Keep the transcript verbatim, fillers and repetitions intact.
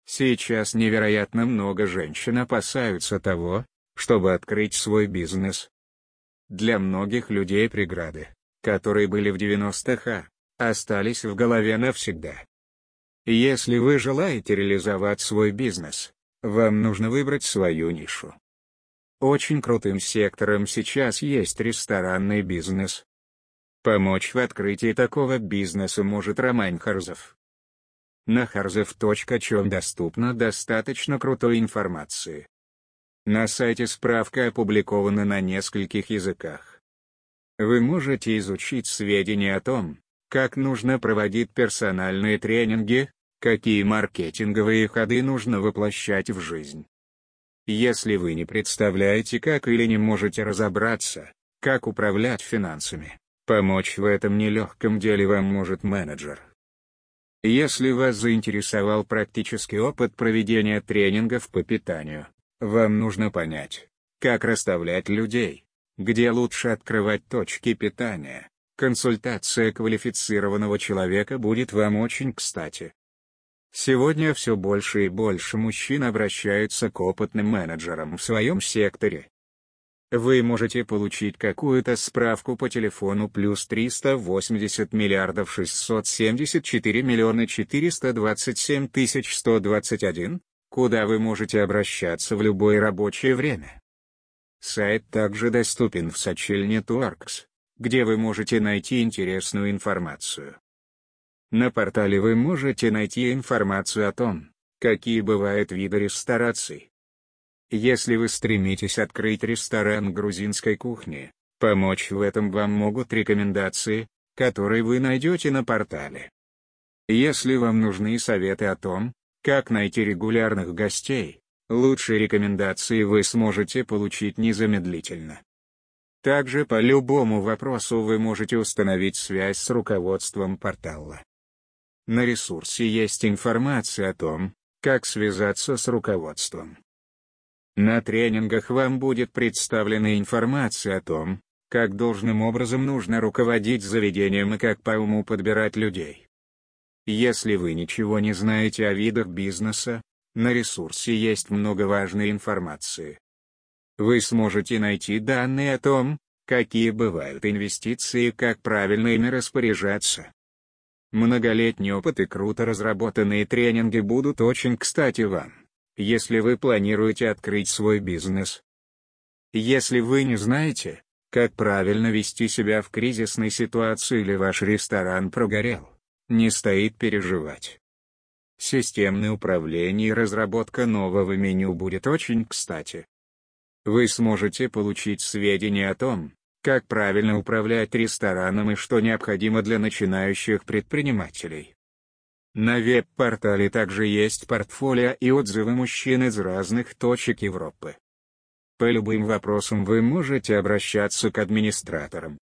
Сейчас невероятно много женщин опасаются того, чтобы открыть свой бизнес. Для многих людей преграды, которые были в девяностых, а остались в голове навсегда. Если вы желаете реализовать свой бизнес, вам нужно выбрать свою нишу. Очень крутым сектором сейчас есть ресторанный бизнес. Помочь в открытии такого бизнеса может Роман Харзов. На харзов точка ком доступно достаточно крутой информации. На сайте справка опубликована на нескольких языках. Вы можете изучить сведения о том, как нужно проводить персональные тренинги, какие маркетинговые ходы нужно воплощать в жизнь. Если вы не представляете, как или не можете разобраться, как управлять финансами, помочь в этом нелегком деле вам может менеджер. Если вас заинтересовал практический опыт проведения тренингов по питанию, вам нужно понять, как расставлять людей, где лучше открывать точки питания. Консультация квалифицированного человека будет вам очень кстати. Сегодня все больше и больше мужчин обращаются к опытным менеджерам в своем секторе. Вы можете получить какую-то справку по телефону плюс триста восемьдесят миллиардов шестьсот семьдесят четыре миллиона четыреста двадцать семь тысяч сто двадцать один, куда вы можете обращаться в любое рабочее время. Сайт также доступен в Сачель Networks, где вы можете найти интересную информацию. На портале вы можете найти информацию о том, какие бывают виды рестораций. Если вы стремитесь открыть ресторан грузинской кухни, помочь в этом вам могут рекомендации, которые вы найдете на портале. Если вам нужны советы о том, как найти регулярных гостей, лучшие рекомендации вы сможете получить незамедлительно. Также по любому вопросу вы можете установить связь с руководством портала. На ресурсе есть информация о том, как связаться с руководством. На тренингах вам будет представлена информация о том, как должным образом нужно руководить заведением и как по уму подбирать людей. Если вы ничего не знаете о видах бизнеса, на ресурсе есть много важной информации. Вы сможете найти данные о том, какие бывают инвестиции и как правильно ими распоряжаться. Многолетний опыт и круто разработанные тренинги будут очень кстати вам, если вы планируете открыть свой бизнес. Если вы не знаете, как правильно вести себя в кризисной ситуации или ваш ресторан прогорел, не стоит переживать. Системное управление и разработка нового меню будет очень кстати. Вы сможете получить сведения о том, как правильно управлять рестораном и что необходимо для начинающих предпринимателей. На веб-портале также есть портфолио и отзывы мужчин из разных точек Европы. По любым вопросам вы можете обращаться к администраторам.